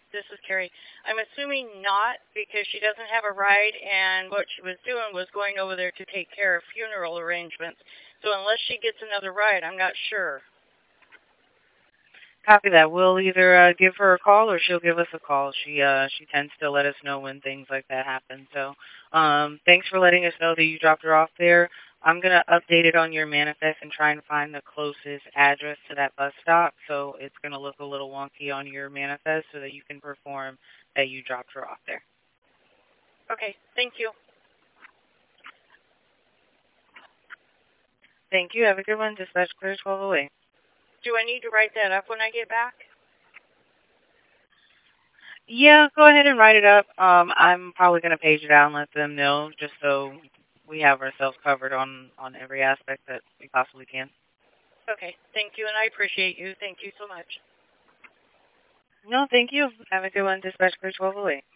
This is Carrie. I'm assuming not because she doesn't have a ride, and what she was doing was going over there to take care of funeral arrangements. So unless she gets another ride, I'm not sure. Copy that. We'll either give her a call or she'll give us a call. She tends to let us know when things like that happen. So thanks for letting us know that you dropped her off there. I'm going to update it on your manifest and try and find the closest address to that bus stop. So it's going to look a little wonky on your manifest so that you can perform that you dropped her off there. Okay, thank you. Thank you. Have a good one. Dispatch clear 1208. Do I need to write that up when I get back? Yeah, go ahead and write it up. I'm probably going to page it out and let them know just so we have ourselves covered on every aspect that we possibly can. Okay, thank you, and I appreciate you. Thank you so much. No, thank you. Have a good one. Dispatch clear 1208.